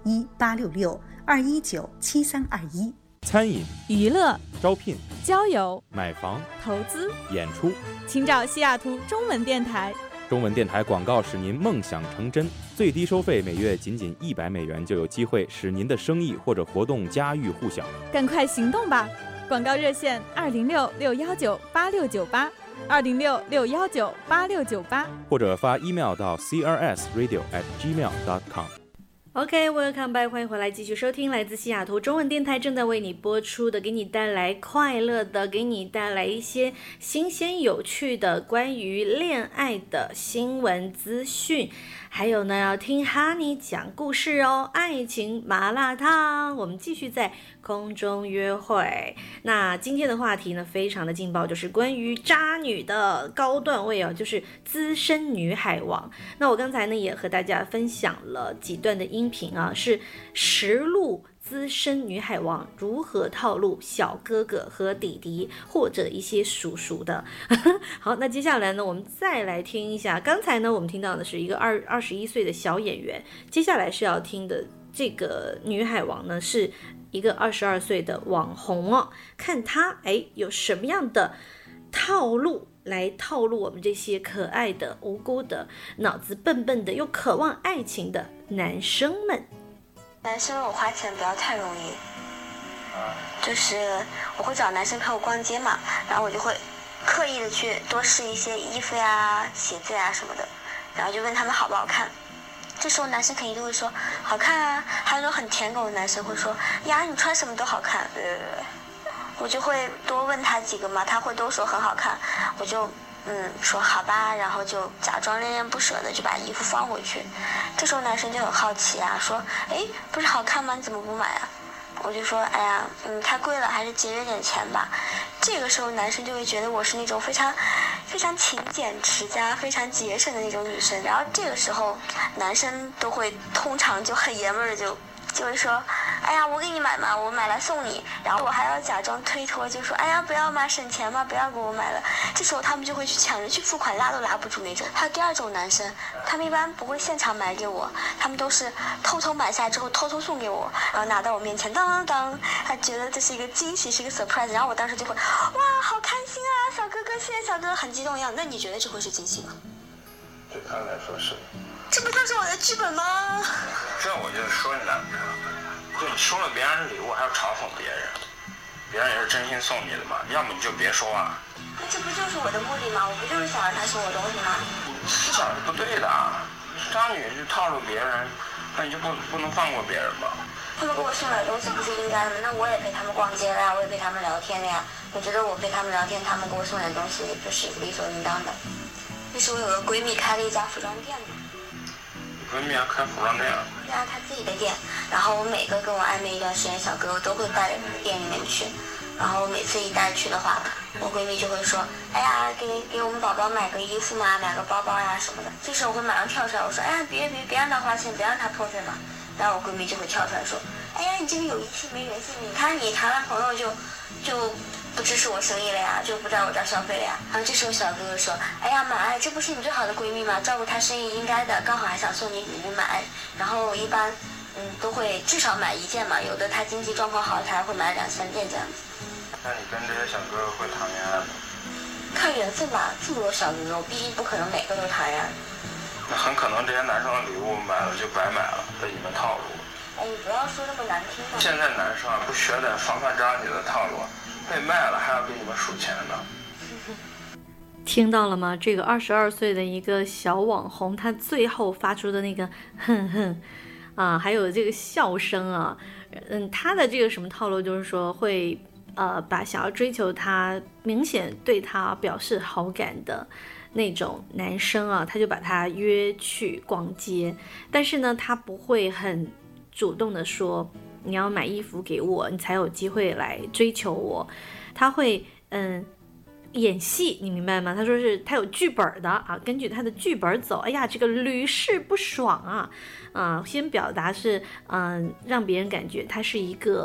一八六六二一九七三二一。 餐饮、 娱乐、 招聘、 交友、 买房、 投资、 演出， 请找西雅图中文电台。 中文电台广告使您梦想成真，最低收费每月仅仅一百美元，就有机会使您的生意或者活动家喻户晓。 赶快行动吧！广告热线二零六六幺九八六九八，二零六六幺九八六九八， 或者发 email 到 c r s radio at gmail dot com。OK，welcome back， 欢迎回来，继续收听来自西雅图中文电台正在为你播出的，给你带来快乐的，给你带来一些新鲜有趣的关于恋爱的新闻资讯，还有呢要听哈尼讲故事哦，爱情麻辣烫，我们继续在空中约会。那今天的话题呢非常的劲爆，就是关于渣女的高段位哦，就是资深女海王。那我刚才呢也和大家分享了几段的音频啊，是实录资深女海王如何套路小哥哥和弟弟或者一些叔叔的。好，那接下来呢我们再来听一下，刚才呢我们听到的是一个二二十一岁的小演员，接下来是要听的这个女海王呢是一个二十二岁的网红哦，看她哎有什么样的套路来套路我们这些可爱的无辜的脑子笨笨的又渴望爱情的男生们。 男生我花钱不要太容易，就是我会找男生陪我逛街嘛，然后我就会刻意的去多试一些衣服呀鞋子呀什么的，然后就问他们好不好看，这时候男生肯定都会说好看啊，还有那种很舔狗的男生会说呀你穿什么都好看，对对对，我就会多问他几个嘛，他会都说很好看，我就嗯说好吧，然后就假装恋恋不舍的就把衣服放回去。这时候男生就很好奇啊，说哎不是好看吗，你怎么不买啊？我就说哎呀嗯太贵了，还是节约点钱吧。这个时候男生就会觉得我是那种非常非常勤俭持家非常节省的那种女生，然后这个时候男生都会通常就很爷们儿的就就会说哎呀我给你买嘛，我买来送你，然后我还要假装推脱，就说哎呀不要嘛，省钱嘛，不要给我买了。这时候他们就会去抢着去付款，拉都拉不住那种。还有第二种男生，他们一般不会现场买给我，他们都是偷偷买下之后偷偷送给我，然后拿到我面前当当当，他觉得这是一个惊喜，是一个 surprise， 然后我当时就会哇好开心啊，小哥哥谢谢小哥哥，很激动一样。那你觉得这会是惊喜吗？ 对他来说是。 这不就是我的剧本吗？ 这我就说你男朋友，就你收了别人的礼物还要嘲讽别人，别人也是真心送你的嘛，要么你就别说啊。 那这不就是我的目的吗？我不就是想让他送我东西吗？ 思想是不对的，渣女就套路别人，那你就不不能放过别人吧？ 他们给我送点东西不是应该的吗？那我也陪他们逛街了呀，我也陪他们聊天了呀。我觉得我陪他们聊天，他们给我送点东西就是理所应当的。那时我有个闺蜜开了一家服装店嘛。 闺蜜还开服装店？ 对啊，她自己的店。然后我每个跟我暧昧一段时间小哥，我都会带店里面去。然后每次一带去的话，我闺蜜就会说：“哎呀，给给我们宝宝买个衣服嘛，买个包包呀什么的。”这时候我会马上跳出来，我说：“哎呀，别别别让她花钱，别让她破费嘛。”然后我闺蜜就会跳出来说：“哎呀，你这个有义气没人性，你看你谈完朋友就就。”不支持我生意了呀，就不在我这儿消费了呀。然后这时候小哥哥说：“哎呀妈呀，这不是你最好的闺蜜吗？照顾她生意应该的，刚好还想送你礼物买。”然后一般嗯都会至少买一件嘛，有的他经济状况好，他还会买两三件这样子。 那你跟这些小哥哥会谈恋爱吗？ 看缘分吧，这么多小哥哥，我毕竟不可能每个都谈呀。 那很可能这些男生的礼物买了就白买了，被你们套路。 哎，你不要说那么难听嘛。 现在男生啊，不学点防范渣女的套路，被卖了还要给你们数钱呢。 听到了吗？这个二十二岁的一个小网红，他最后发出的那个哼哼啊，还有这个笑声啊，嗯，他的这个什么套路，就是说会呃把想要追求他、明显对他表示好感的那种男生啊，他就把他约去逛街，但是呢，他不会很主动的说你要买衣服给我，你才有机会来追求我。他会嗯演戏，你明白吗？他说是他有剧本的啊，根据他的剧本走。哎呀，这个屡试不爽啊！啊，先表达是嗯、呃，让别人感觉他是一个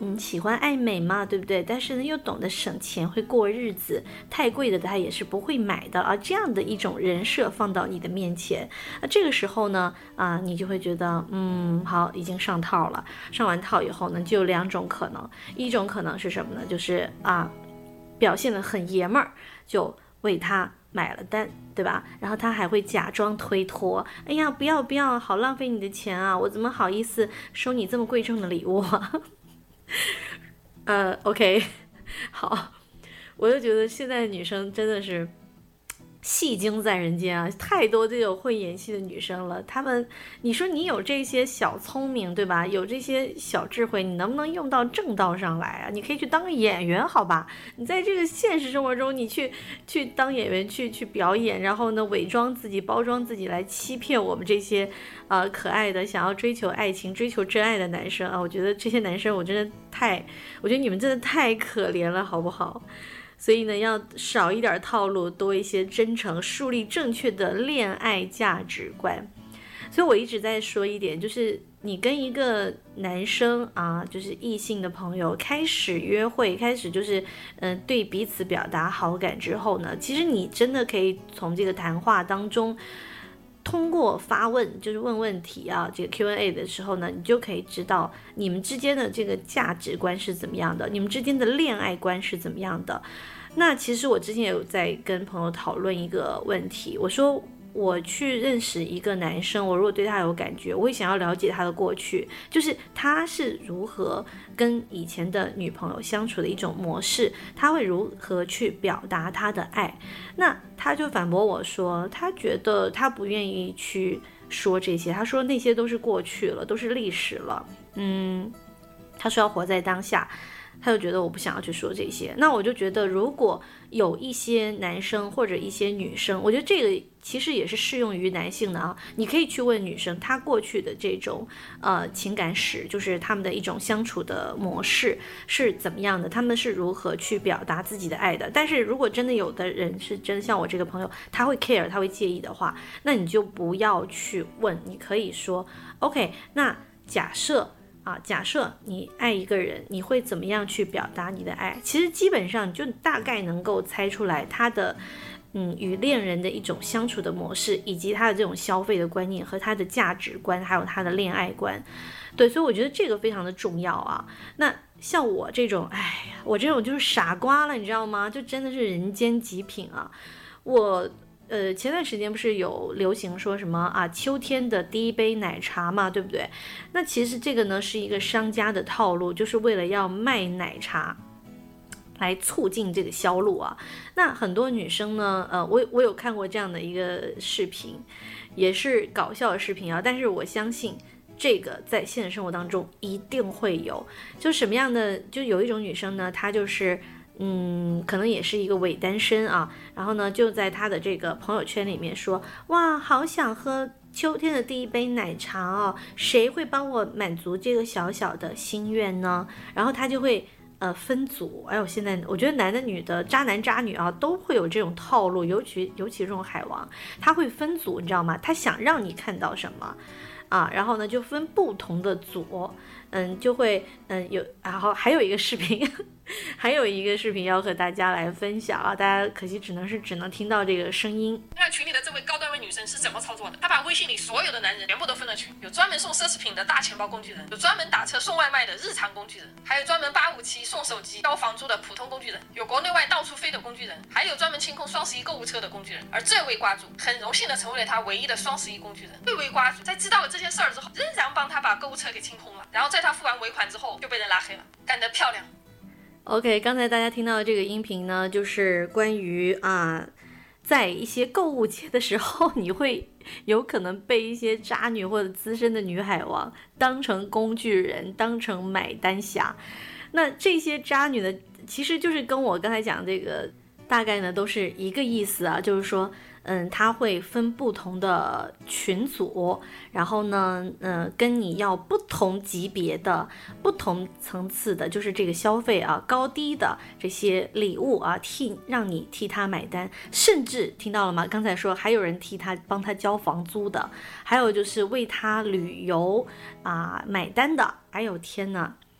嗯喜欢爱美嘛，对不对？但是呢又懂得省钱，会过日子，太贵的他也是不会买的啊，这样的一种人设放到你的面前，那这个时候呢啊，你就会觉得嗯好，已经上套了。上完套以后呢，就有两种可能，一种可能是什么呢？就是啊表现得很爷们儿，就为他买了单，对吧？然后他还会假装推脱，哎呀不要不要，好浪费你的钱啊，我怎么好意思收你这么贵重的礼物啊呃 OK 好，我就觉得现在的女生真的是戏精在人间啊，太多这种会演戏的女生了。她们，你说你有这些小聪明，对吧？有这些小智慧，你能不能用到正道上来啊？你可以去当个演员，好吧？你在这个现实生活中，你去去当演员，去去表演，然后呢，伪装自己，包装自己，来欺骗我们这些呃可爱的、想要追求爱情、追求真爱的男生啊！我觉得这些男生，我真的太，我觉得你们真的太可怜了，好不好？所以呢，要少一点套路，多一些真诚，树立正确的恋爱价值观。所以我一直在说一点，就是你跟一个男生啊，就是异性的朋友开始约会，开始就是嗯、呃、对彼此表达好感之后呢，其实你真的可以从这个谈话当中，通过发问，就是问问题啊，这个 Q and A 的时候呢，你就可以知道你们之间的这个价值观是怎么样的，你们之间的恋爱观是怎么样的。那其实我之前也有在跟朋友讨论一个问题，我说我去认识一个男生，我如果对他有感觉，我会想要了解他的过去，就是他是如何跟以前的女朋友相处的一种模式，他会如何去表达他的爱。那他就反驳我说，他觉得他不愿意去说这些，他说那些都是过去了，都是历史了。嗯，他说要活在当下。他就觉得我不想要去说这些，那我就觉得如果有一些男生或者一些女生，我觉得这个其实也是适用于男性的啊，你可以去问女生她过去的这种呃情感史，就是他们的一种相处的模式是怎么样的，他们是如何去表达自己的爱的。但是如果真的有的人是真的像我这个朋友，他会 care 他会介意的话，那你就不要去问，你可以说 OK， 那假设啊，假设你爱一个人，你会怎么样去表达你的爱？其实基本上你就大概能够猜出来他的嗯与恋人的一种相处的模式，以及他的这种消费的观念和他的价值观，还有他的恋爱观。对，所以我觉得这个非常的重要啊。那像我这种，哎呀，我这种就是傻瓜了，你知道吗？就真的是人间极品啊！我。呃，前段时间不是有流行说什么啊，秋天的第一杯奶茶嘛，对不对？那其实这个呢是一个商家的套路，就是为了要卖奶茶，来促进这个销路啊。那很多女生呢，呃，我我有看过这样的一个视频，也是搞笑的视频啊，但是我相信这个在现实生活当中一定会有。就什么样的，就有一种女生呢，她就是嗯，可能也是一个伪单身啊，然后呢，就在他的这个朋友圈里面说，哇，好想喝秋天的第一杯奶茶哦，谁会帮我满足这个小小的心愿呢？然后他就会呃分组，哎呦，现在我觉得男的女的，渣男渣女啊，都会有这种套路，尤其尤其这种海王，他会分组，你知道吗？他想让你看到什么啊，然后呢就分不同的组，嗯，就会嗯有，然后还有一个视频。还有一个视频要和大家来分享啊，大家可惜只能是只能听到这个声音。 那群里的这位高段位女生是怎么操作的？她把微信里所有的男人全部都分了群，有专门送奢侈品的大钱包工具人，有专门打车送外卖的日常工具人，还有专门八五七送手机交房租的普通工具人，有国内外到处飞的工具人，还有专门清空双十一购物车的工具人。而这位瓜主很荣幸的成为了他唯一的双十一工具人。这位瓜主在知道了这件事儿之后，仍然帮他把购物车给清空了，然后在他付完尾款之后就被人拉黑了，干得漂亮。 OK， 刚才大家听到的这个音频呢，就是关于啊，在一些购物节的时候，你会有可能被一些渣女或者资深的女海王当成工具人，当成买单侠。那这些渣女呢，其实就是跟我刚才讲这个大概呢都是一个意思啊，就是说嗯，他会分不同的群组，然后呢，嗯、呃，跟你要不同级别的、不同层次的，就是这个消费啊，高低的这些礼物啊，替让你替他买单，甚至听到了吗？刚才说还有人替他帮他交房租的，还有就是为他旅游啊买单的，哎呦天哪！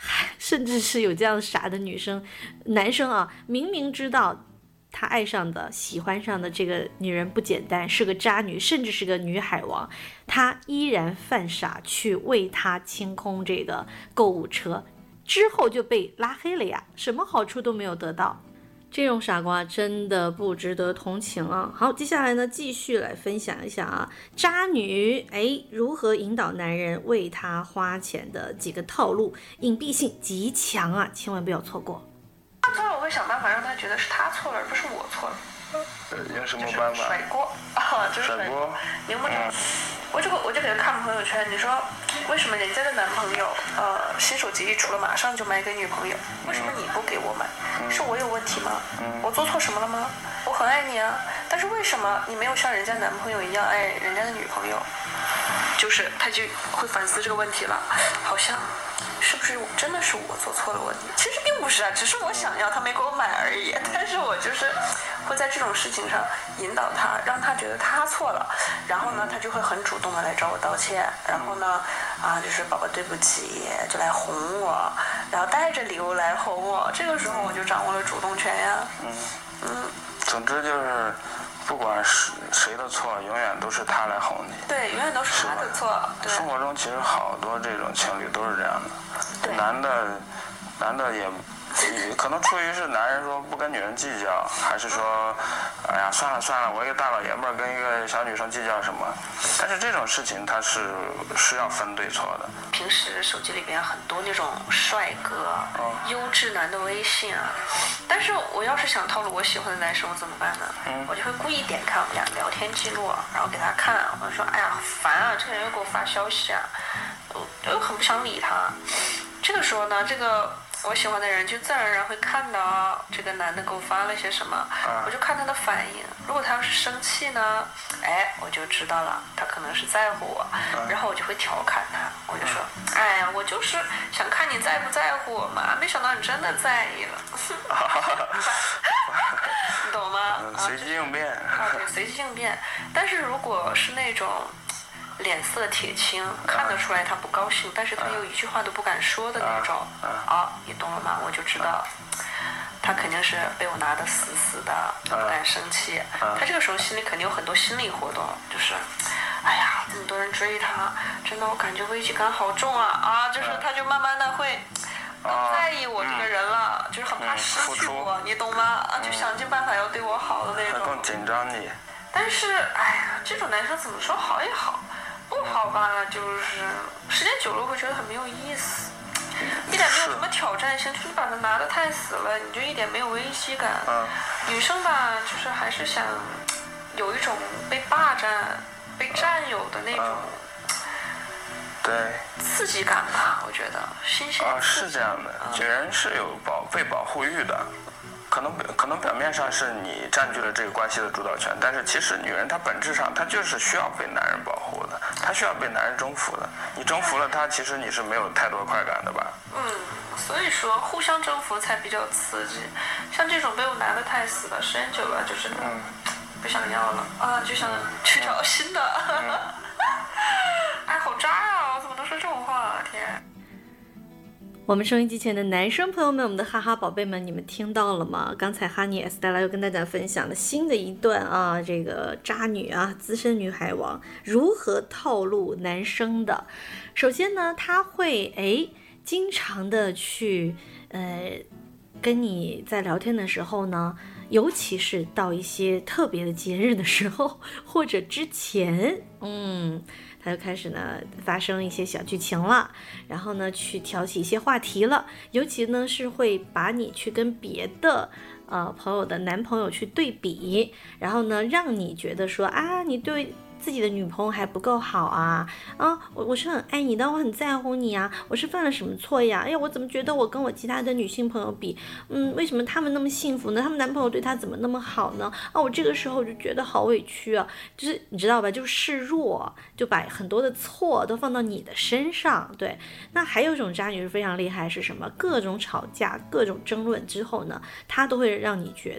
甚至是有这样傻的女生男生啊，明明知道他爱上的喜欢上的这个女人不简单，是个渣女，甚至是个女海王，他依然犯傻去为她清空这个购物车，之后就被拉黑了呀，什么好处都没有得到。这种傻瓜真的不值得同情啊！好，接下来呢，继续来分享一下啊，渣女哎如何引导男人为她花钱的几个套路，隐蔽性极强啊，千万不要错过。 他错了，我会想办法让他觉得是他错了，而不是我错了。 呃，用什么办法？ 甩锅啊，就是甩锅。 明不明？我就我就给他看朋友圈，你说为什么人家的男朋友呃新手机一出了马上就买给女朋友，为什么你不给我买？是我有问题吗？我做错什么了吗？我很爱你啊，但是为什么你没有像人家男朋友一样爱人家的女朋友？就是他就会反思这个问题了，好像是不是真的是我做错了问题？其实并不是啊，只是我想要他没给我买而已。但是我就是会在这种事情上引导他，让他觉得他错了，然后呢，他就会很主动的来找我道歉，然后呢，啊，就是宝宝对不起，就来哄我，然后带着礼物来哄我。这个时候我就掌握了主动权呀。嗯嗯，总之就是。不管是谁的错，永远都是他来哄你。 对，永远都是他的错。对。 生活中其实好多这种情侣都是这样的。 对。 男的，男的也，可能出于是男人说不跟女人计较，还是说，哎呀算了算了，我一个大老爷们儿跟一个小女生计较什么？但是这种事情他是是要分对错的。 平时手机里边很多那种帅哥、嗯、优质男的微信啊，但是我要是想套路我喜欢的男生，我怎么办呢？嗯、我就会故意点开我们俩聊天记录，然后给他看，我就说哎呀烦啊，这个人又给我发消息啊，我又很不想理他。这个时候呢，这个我喜欢的人就自然而然会看到这个男的给我发了些什么，我就看他的反应。如果他要是生气呢，哎，我就知道了，他可能是在乎我，然后我就会调侃他，我就说，哎呀，我就是想看你在不在乎我嘛，没想到你真的在意了，你懂吗？ 随机应变。 啊，对，随机应变。但是如果是那种脸色铁青，看得出来他不高兴，但是他又一句话都不敢说的那种，啊，你懂了吗？我就知道他肯定是被我拿得死死的，不敢生气。他这个时候心里肯定有很多心理活动，就是哎呀这么多人追他，真的我感觉危机感好重啊啊！就是他就慢慢的会更在意我这个人了，就是很怕失去我，你懂吗？啊，就想尽办法要对我好的那种， 更紧张你。 但是哎呀，这种男生怎么说好也好，不好吧，就是时间久了会觉得很没有意思，一点没有什么挑战性，就是你把它拿得太死了，你就一点没有危机感。嗯、女生吧，就是还是想有一种被霸占、被占有的那种、嗯、 对刺激感吧，我觉得新鲜。 啊，是这样的，女人是有保被保护欲的。可能可能表面上是你占据了这个关系的主导权，但是其实女人她本质上她就是需要被男人保护的，她需要被男人征服的。你征服了她，其实你是没有太多快感的吧？ 嗯，所以说互相征服才比较刺激。像这种被我拿得太死了，时间久了就真的不想要了、嗯、啊，就想去找新的。嗯、哎，好渣啊！我怎么能说这种话啊？天！ 我们收音机前的男生朋友们，我们的哈哈宝贝们，你们听到了吗？刚才哈尼 Estella 又跟大家分享了新的一段啊，这个渣女啊，资深女海王如何套路男生的。首先呢，她会哎经常的去呃跟你在聊天的时候呢，尤其是到一些特别的节日的时候，或者之前，嗯。他就开始呢发生一些小剧情了，然后呢去挑起一些话题了，尤其呢是会把你去跟别的呃朋友的男朋友去对比，然后呢让你觉得说啊你对自己的女朋友还不够好啊啊我我是很爱你的，我很在乎你啊，我是犯了什么错呀？哎呀，我怎么觉得我跟我其他的女性朋友比，嗯，为什么他们那么幸福呢？他们男朋友对她怎么那么好呢？啊，我这个时候就觉得好委屈啊，就是你知道吧，就示弱，就把很多的错都放到你的身上。对，那还有一种渣女是非常厉害，是什么？各种吵架、各种争论之后呢，她都会让你觉得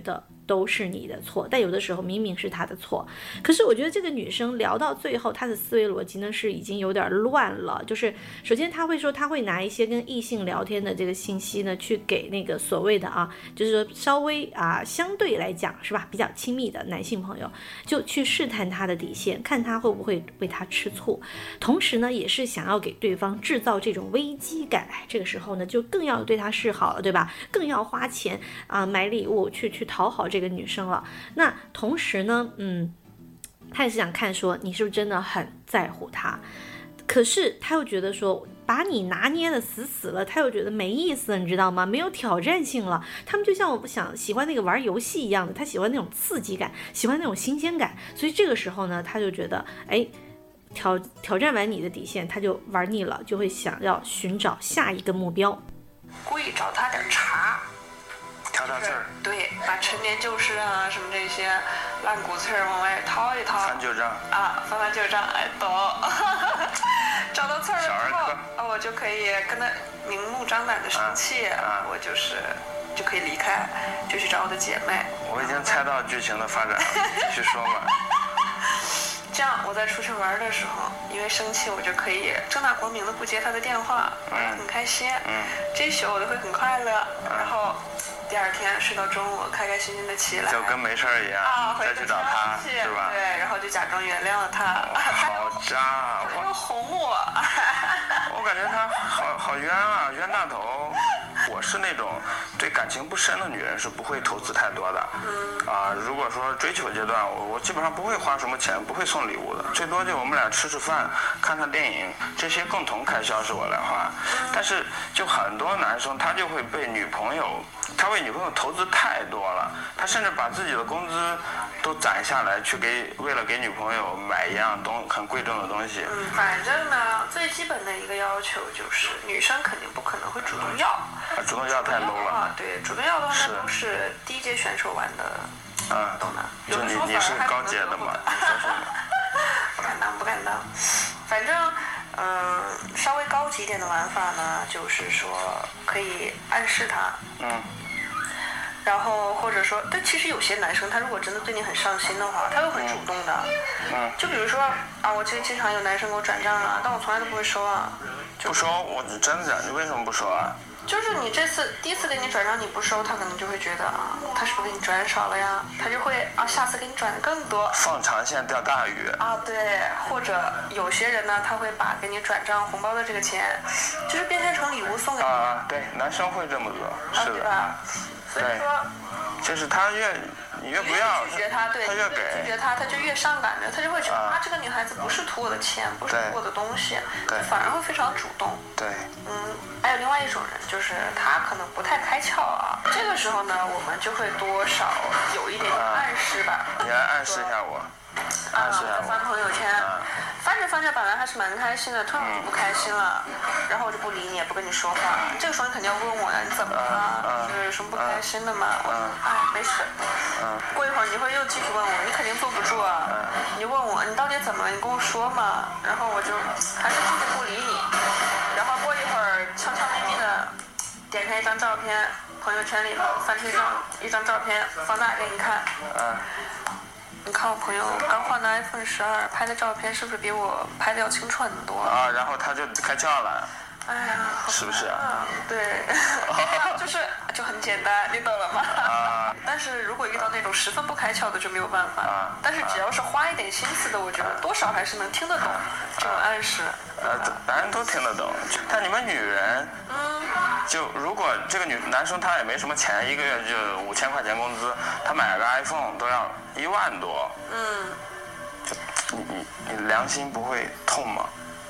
都是你的错，但有的时候明明是他的错。可是我觉得这个女生聊到最后，她的思维逻辑呢是已经有点乱了。就是首先她会说，她会拿一些跟异性聊天的这个信息呢，去给那个所谓的啊，就是说稍微啊相对来讲是吧，比较亲密的男性朋友，就去试探他的底线，看他会不会为他吃醋。同时呢，也是想要给对方制造这种危机感。这个时候呢，就更要对他示好了，对吧？更要花钱啊买礼物去去讨好这个女生了。那同时呢，嗯，他也是想看说你是不是真的很在乎他，可是他又觉得说把你拿捏的死死了，他又觉得没意思，你知道吗？没有挑战性了。他们就像我不想喜欢那个玩游戏一样的，他喜欢那种刺激感，喜欢那种新鲜感。所以这个时候呢，他就觉得，哎，挑挑战完你的底线，他就玩腻了，就会想要寻找下一个目标， 故意找他点茬。 挑挑刺儿， 对，把陈年旧事啊什么这些烂骨刺儿往外掏一掏， 翻旧账啊，翻翻旧账，哎，懂。找到刺儿了之后，啊，我就可以跟他明目张胆的生气，啊啊、我就是就可以离开，就去找我的姐妹。 我已经猜到剧情的发展了，继续说嘛。 这样我在出去玩的时候，因为生气，我就可以正大光明的不接他的电话，嗯，很开心，嗯，这一宿我都会很快乐，嗯、然后第二天睡到中午，开开心心的起来， 就跟没事儿一样，啊，再去找他，是吧？ 对，然后就假装原谅了他。 好渣， 他又哄我， 我感觉他好好冤啊，冤大头。我是那种对感情不深的女人是不会投资太多的，嗯啊，如果说追求阶段，我我基本上不会花什么钱，不会送礼物的，最多就我们俩吃吃饭，看看电影，这些共同开销是我来花。但是就很多男生他就会被女朋友，他为女朋友投资太多了，他甚至把自己的工资都攒下来去给为了给女朋友买一样东很贵重的东西。 嗯，反正呢，最基本的一个要求就是女生肯定不可能会主动要。 主动要太 low 了啊！ 对，主动要的话，那都是低阶选手玩的， 嗯， 懂的。 就你你是高阶的嘛？ 不敢当，不敢当。反正，嗯、呃，稍微高级一点的玩法呢，就是说可以暗示他，嗯，然后或者说，但其实有些男生他如果真的对你很上心的话，他会很主动的，嗯，就比如说啊，我其实经常有男生给我转账啊，但我从来都不会收啊。 不收，我你真的，你为什么不收啊？ 就是你这次第一次给你转账你不收，他可能就会觉得啊，他是不是给你转少了呀？他就会啊，下次给你转的更多。 放长线钓大鱼啊，对，或者有些人呢，他会把给你转账红包的这个钱，就是变现成礼物送给你。 啊，对，男生会这么做，是的。 啊、所以说， 就是他越你越不要拒绝他，对， 他越给拒绝他，他就越上赶着，他就会觉得啊，这个女孩子不是图我的钱，不是图我的东西， 对， 反而会非常主动。 对， 嗯，还有另外一种人，就是他可能不太开窍啊，这个时候呢，我们就会多少有一点点暗示吧。 你来暗示一下我。 啊，我在翻朋友圈，翻着翻着本来还是蛮开心的，突然我就不开心了，然后我就不理你，也不跟你说话。这个时候你肯定要问我呀，你怎么了？是有什么不开心的吗？我哎，没事。过一会儿你会又继续问我，你肯定坐不住啊。你问我你到底怎么了？你跟我说嘛。然后我就还是继续不理你。然后过一会儿悄悄咪咪的点开一张照片，朋友圈里头翻出一张一张照片，放大给你看。你看我朋友刚换的 iPhone 十二拍的照片，是不是比我拍的要清楚很多啊？然后他就开窍了。 哎呀， 是不是啊？ 对，就是就很简单，你懂了吗？啊。但是如果遇到那种十分不开窍的就没有办法。啊。但是只要是花一点心思的，我觉得多少还是能听得懂这种暗示。 呃，男人都听得懂，但你们女人，嗯，就如果这个女男生他也没什么钱，一个月就五千块钱工资，他买个 iPhone 都要一万多，嗯，就你你你良心不会痛吗？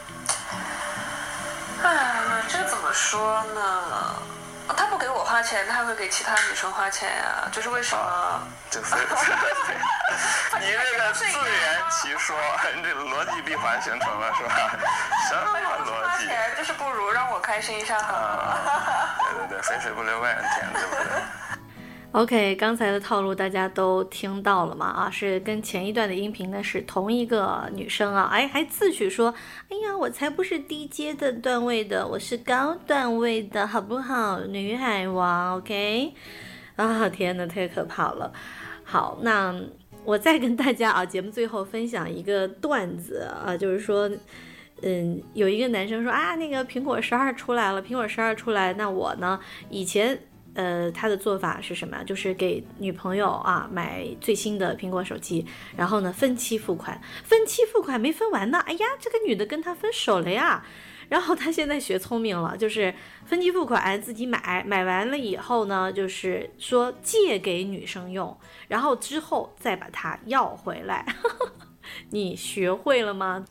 哎，这怎么说呢？他不给我花钱，他还会给其他女生花钱呀、啊，这是为什么？啊、 就非你这个自圆其说，你这个逻辑闭环形成了是吧？什么逻辑？ 就是不如让我开心一下好了。 啊、对对对，肥水不流外人田，对不对 ？OK， 刚才的套路大家都听到了嘛？啊，是跟前一段的音频呢是同一个女生啊，哎，还自诩说，哎呀，我才不是低阶的段位的，我是高段位的，好不好？女海王 ，OK？ 啊，天哪，太可怕了。 好，那我再跟大家啊，节目最后分享一个段子啊，就是说，嗯，有一个男生说啊，那个苹果十二出来了，苹果十二出来，那我呢，以前呃他的做法是什么？就是给女朋友啊买最新的苹果手机，然后呢分期付款，分期付款没分完呢，哎呀，这个女的跟他分手了呀。然后他现在学聪明了，就是分期付款自己买，买完了以后呢，就是说借给女生用，然后之后再把它要回来。你学会了吗？